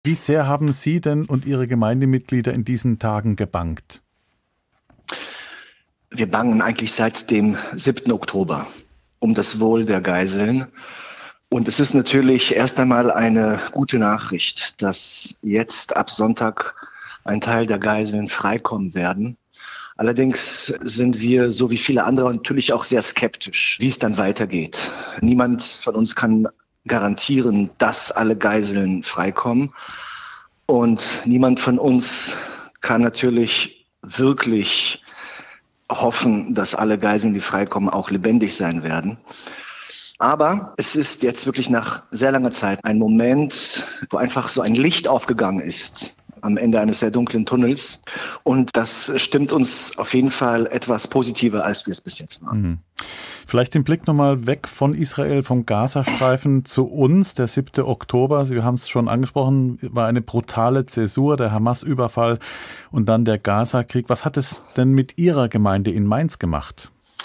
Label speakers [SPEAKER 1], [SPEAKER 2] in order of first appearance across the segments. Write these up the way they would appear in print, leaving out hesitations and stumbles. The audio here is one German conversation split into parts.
[SPEAKER 1] Wie sehr haben Sie denn und Ihre Gemeindemitglieder in diesen Tagen gebangt?
[SPEAKER 2] Wir bangen eigentlich seit dem 7. Oktober um das Wohl der Geiseln. Und es ist natürlich erst einmal eine gute Nachricht, dass jetzt ab Sonntag ein Teil der Geiseln freikommen werden. Allerdings sind wir, so wie viele andere, natürlich auch sehr skeptisch, wie es dann weitergeht. Niemand von uns kann garantieren, dass alle Geiseln freikommen. Und niemand von uns kann natürlich wirklich hoffen, dass alle Geiseln, die freikommen, auch lebendig sein werden. Aber es ist jetzt wirklich nach sehr langer Zeit ein Moment, wo einfach so ein Licht aufgegangen ist am Ende eines sehr dunklen Tunnels. Und das stimmt uns auf jeden Fall etwas positiver, als wir es bis jetzt waren.
[SPEAKER 1] Vielleicht den Blick nochmal weg von Israel, vom Gazastreifen zu uns. Der 7. Oktober, Sie haben es schon angesprochen, war eine brutale Zäsur, der Hamas-Überfall und dann der Gaza-Krieg. Was hat es denn mit Ihrer Gemeinde in Mainz gemacht?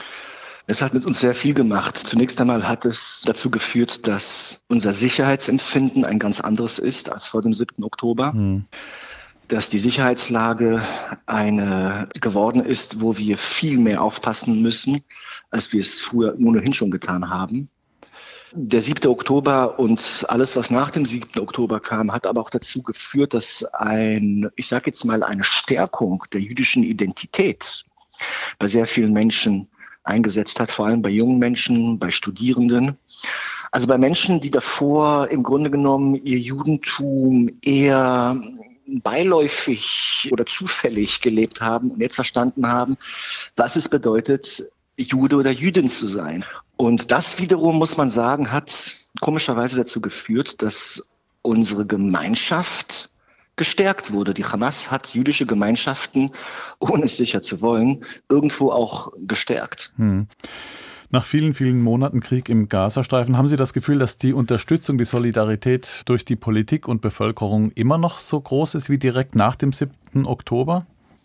[SPEAKER 2] Es hat mit uns sehr viel gemacht. Zunächst einmal hat es dazu geführt, dass unser Sicherheitsempfinden ein ganz anderes ist als vor dem 7. Oktober. Dass die Sicherheitslage eine geworden ist, wo wir viel mehr aufpassen müssen, als wir es früher ohnehin schon getan haben. Der 7. Oktober und alles, was nach dem 7. Oktober kam, hat aber auch dazu geführt, dass eine Stärkung der jüdischen Identität bei sehr vielen Menschen eingesetzt hat, vor allem bei jungen Menschen, bei Studierenden. Also bei Menschen, die davor im Grunde genommen ihr Judentum eher beiläufig oder zufällig gelebt haben und jetzt verstanden haben, was es bedeutet, Jude oder Jüdin zu sein. Und das wiederum, muss man sagen, hat komischerweise dazu geführt, dass unsere Gemeinschaft gestärkt wurde. Die Hamas hat jüdische Gemeinschaften, ohne es sicher zu wollen, irgendwo auch gestärkt.
[SPEAKER 1] Nach vielen, vielen Monaten Krieg im Gazastreifen, haben Sie das Gefühl, dass die Unterstützung, die Solidarität durch die Politik und Bevölkerung immer noch so groß ist wie direkt nach dem 7. Oktober?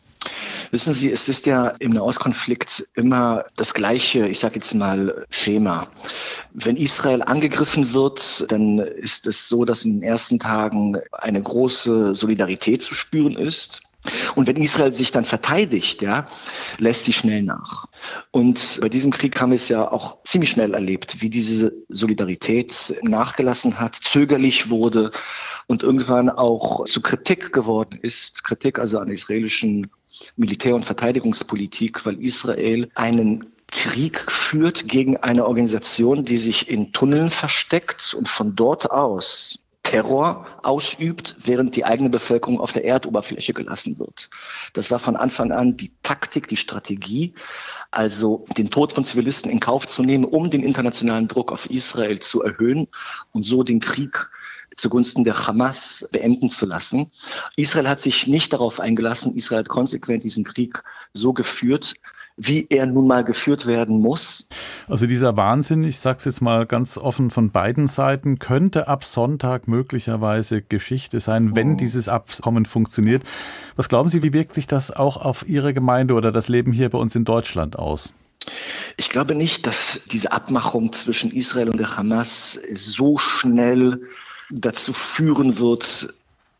[SPEAKER 2] Wissen Sie, es ist ja im Nahostkonflikt immer das gleiche, ich sage jetzt mal, Schema. Wenn Israel angegriffen wird, dann ist es so, dass in den ersten Tagen eine große Solidarität zu spüren ist. Und wenn Israel sich dann verteidigt, lässt sie schnell nach. Und bei diesem Krieg haben wir es ja auch ziemlich schnell erlebt, wie diese Solidarität nachgelassen hat, zögerlich wurde und irgendwann auch zu Kritik geworden ist. Kritik also an der israelischen Militär- und Verteidigungspolitik, weil Israel einen Krieg führt gegen eine Organisation, die sich in Tunneln versteckt und von dort aus Terror ausübt, während die eigene Bevölkerung auf der Erdoberfläche gelassen wird. Das war von Anfang an die Taktik, die Strategie, also den Tod von Zivilisten in Kauf zu nehmen, um den internationalen Druck auf Israel zu erhöhen und so den Krieg zugunsten der Hamas beenden zu lassen. Israel hat sich nicht darauf eingelassen. Israel hat konsequent diesen Krieg so geführt, wie er nun mal geführt werden muss.
[SPEAKER 1] Also dieser Wahnsinn, ich sage es jetzt mal ganz offen von beiden Seiten, könnte ab Sonntag möglicherweise Geschichte sein, wenn dieses Abkommen funktioniert. Was glauben Sie, wie wirkt sich das auch auf Ihre Gemeinde oder das Leben hier bei uns in Deutschland aus?
[SPEAKER 2] Ich glaube nicht, dass diese Abmachung zwischen Israel und der Hamas so schnell dazu führen wird,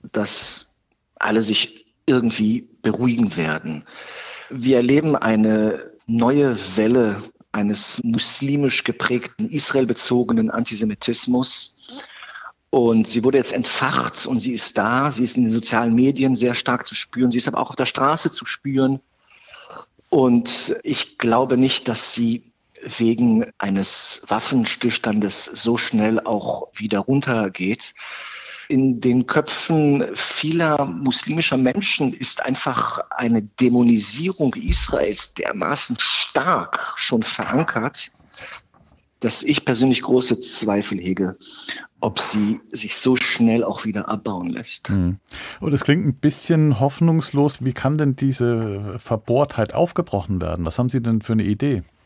[SPEAKER 2] dass alle sich irgendwie beruhigen werden. Wir erleben eine neue Welle eines muslimisch geprägten, israelbezogenen Antisemitismus. Und sie wurde jetzt entfacht und sie ist da. Sie ist in den sozialen Medien sehr stark zu spüren. Sie ist aber auch auf der Straße zu spüren. Und ich glaube nicht, dass sie wegen eines Waffenstillstandes so schnell auch wieder runtergeht. In den Köpfen vieler muslimischer Menschen ist einfach eine Dämonisierung Israels dermaßen stark schon verankert, dass ich persönlich große Zweifel hege, ob sie sich so schnell auch wieder abbauen lässt.
[SPEAKER 1] Und es klingt ein bisschen hoffnungslos. Wie kann denn diese Verbohrtheit aufgebrochen werden? Was haben Sie denn für eine Idee?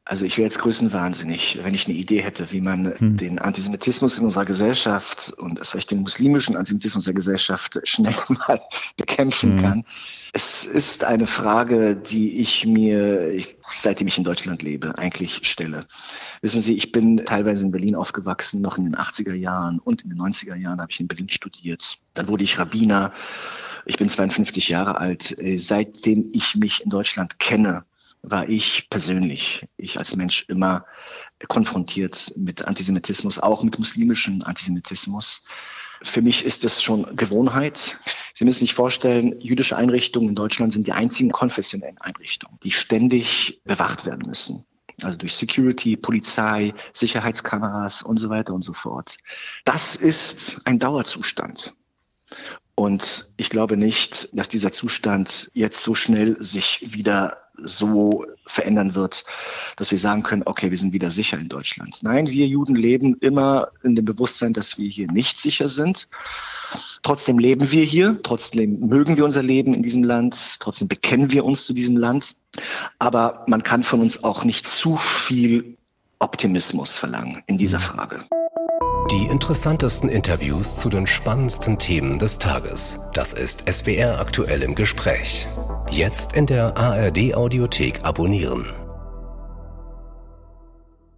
[SPEAKER 2] Also ich wäre jetzt größenwahnsinnig, wenn ich eine Idee hätte, wie man den Antisemitismus in unserer Gesellschaft und erst recht den muslimischen Antisemitismus der Gesellschaft schnell mal bekämpfen kann. Es ist eine Frage, die ich mir, seitdem ich in Deutschland lebe, eigentlich stelle. Wissen Sie, ich bin teilweise in Berlin aufgewachsen, noch in den 80er Jahren und in den 90er Jahren habe ich in Berlin studiert. Dann wurde ich Rabbiner. Ich bin 52 Jahre alt. Seitdem ich mich in Deutschland kenne, war ich persönlich, ich als Mensch immer konfrontiert mit Antisemitismus, auch mit muslimischem Antisemitismus. Für mich ist das schon Gewohnheit. Sie müssen sich vorstellen, jüdische Einrichtungen in Deutschland sind die einzigen konfessionellen Einrichtungen, die ständig bewacht werden müssen. Also durch Security, Polizei, Sicherheitskameras und so weiter und so fort. Das ist ein Dauerzustand. Und ich glaube nicht, dass dieser Zustand jetzt so schnell sich wieder so verändern wird, dass wir sagen können, okay, wir sind wieder sicher in Deutschland. Nein, wir Juden leben immer in dem Bewusstsein, dass wir hier nicht sicher sind. Trotzdem leben wir hier, trotzdem mögen wir unser Leben in diesem Land, trotzdem bekennen wir uns zu diesem Land. Aber man kann von uns auch nicht zu viel Optimismus verlangen in dieser Frage.
[SPEAKER 3] Die interessantesten Interviews zu den spannendsten Themen des Tages. Das ist SWR aktuell im Gespräch. Jetzt in der ARD Audiothek abonnieren.